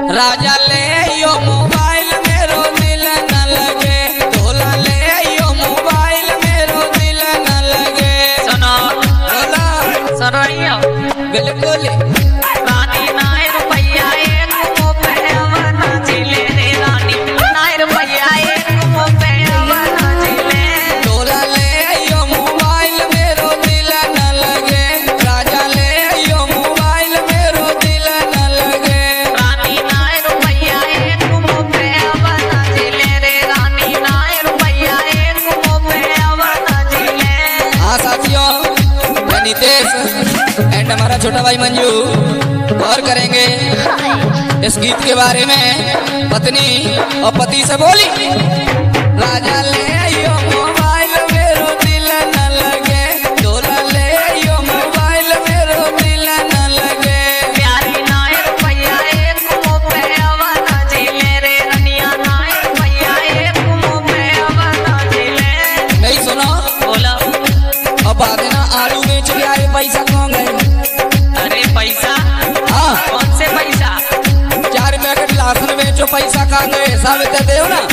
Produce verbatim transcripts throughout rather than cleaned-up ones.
राजा ले यो मोबाइल मेरो दिल न लगे, ढोला ले यो मोबाइल मेरो दिल न लगे। सुनो बोला सुनो यो बिल्कुल रानी नाय रुपया एक मोपे वना जिले रे रानी नाय रुपया एक मोपे वना जिले। ढोला ले यो मोबाइल मेरो दिल न लगे, राजा ले यो मोबाइल मेरो दिल न लगे। रानी नाय रुपया एक मोपे वना जिले रे रानी नाय रुपया एक मोपे वना जिले। हाँ साथियों, मैं नितेश एंड हमारा छोटा भाई मंजू और करेंगे इस गीत के बारे में। पत्नी और पति से बोली, राजा ले यो मोबाइल मेरो दिल न लगे, ढोला ले यो मोबाइल मेरो दिल न लगे। प्यारी नाय रुपया एक मोपे वना जिले रे रनिया नाय रुपया एक मोपे वना जिले। नहीं सुनो, बोलो अब आगे ना आलू बेच के आए, पैसा कहाँ गए? अरे पैसा हाँ, कौन से पैसा? चार पैकेट लहसुन बेचो, पैसा कहाँ गए? हिसाब तो दे ना।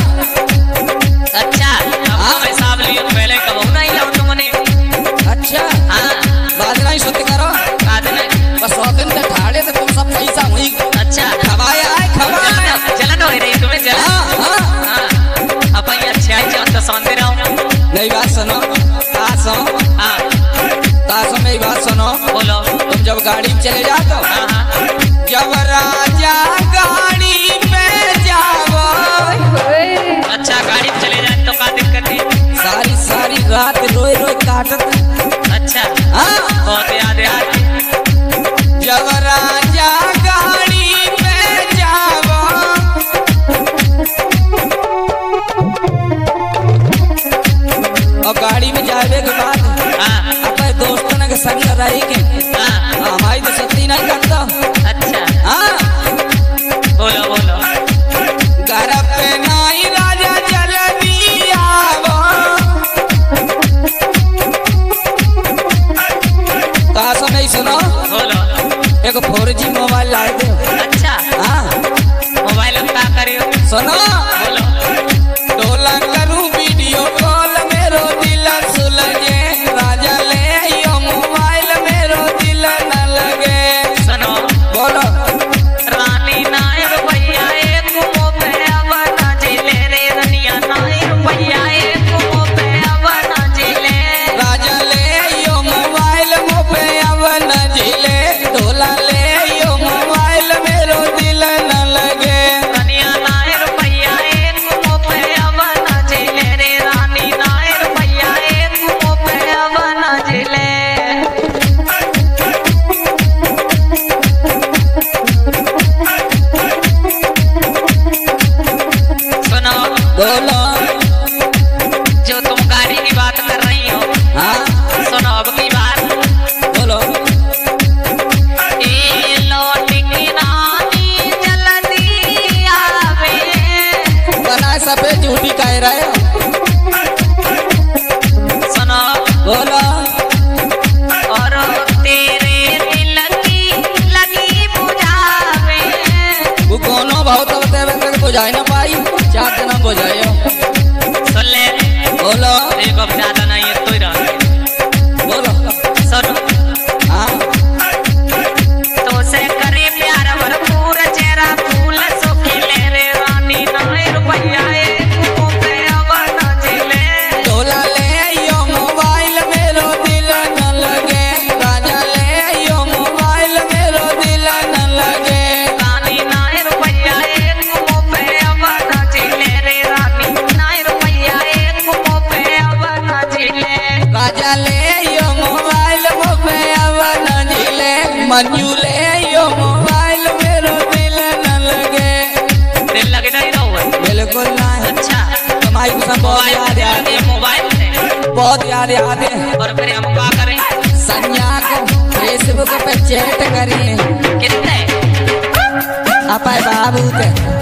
अच्छा अब हिसाब लियो, पहले कहो नहीं लो तुमने। अच्छा हाँ बाद नहीं सुनते करो, बाद में बस सौ दिन तक ठाड़े तो तुम सब पैसा हुई अच्छा खवाया है खवाया। जलन हो रही तुम्हें जलन। हाँ हाँ हाँ अब ये अच्छा है जो तो सुनते रहो। मेरी बात सुनो, तासो हाँ तासो मेरी बात सुनो। बोलो तुम जब गाड़ी में चले जाते हो, हाँ हाँ जब राजा गाड़ी पे जाओ, अच्छा गाड़ी में चले जाए तो क्या दिक्कत है? सारी सारी रात रोए रोए काटत। अच्छा हाँ बहुत याद याद जब राजा गाड़ी पे जाओ, और गाड़ी में जावे के बाद हाँ अपने दोस्तों के संग रही के हाँ हमारी तो सत्ती नहीं करता। अच्छा हाँ बोलो बोलो घर पे नाई राजा जल्दी आवो, तासो नहीं सुनो, बोलो एक फोर जी मोबाइल लाए दे। अच्छा हाँ मोबाइल में क्या करियो? सुनो, बोलो ढोला करूँ वीडियो कॉल मेरो दिल सुलगे, राजा ले यो मोबाइल मेरो दिल न लगे। सुनो बोलो रानी नाय रुपया एक मोपे वना जिले रे रनिया नाय रुपया एक मोपे वना जिले। राजा ले यो मोबाइल मोपे अब न जिले, ढोला ले यो मोबाइल मेरो दिल न लगे। रनिया नाय रुपया एक मोपे वना जिले रे रानी नाय रुपया एक मोपे वना जिले। सुनो बोलो जो तुम गाड़ी की बात कर रही हो, हाँ सुनो अब की बात। बोलो ए लौट की रानी जल्दी आवे। बना सफेद झूठी कह रहे हो। सुनो बोलो और तेरे दिल की लगी बुझावे। वो कोनो बहुत होते वक्त बुझाई ना पाई, चार दिन बुझाई हो। सुन ले बोलो एक अब ज्यादा नहीं है तो ही रह। बोलो सुनो हाँ तो से करे प्यार भरपूर चेहरा फूल सो खिले रे रानी नाय रुपया एक मोपे वना जिले। ढोला ले यो मोबाइल मेरो दिल न लगे, राजा ले यो मोबाइल मेरो दिल न लगे। रानी नाय रुपया एक मोपे वना जिले रे रानी नाय रुपया एक मोपे वना जिले। राजा ले यो मोबाइल मोपे अब न जिले, मंजू ले यो मोबाइल मेरो दिल न लगे। दिल लगे नहीं रहो। बिल्कुल नहीं। अच्छा तुम्हारी कसम बहुत मोबाइल याद याद ये है, मोबाइल से बहुत याद याद है। और फिर हम क्या करें? संज्ञा को फेसबुक पे चैट करिए कितने अपाय बाबू के।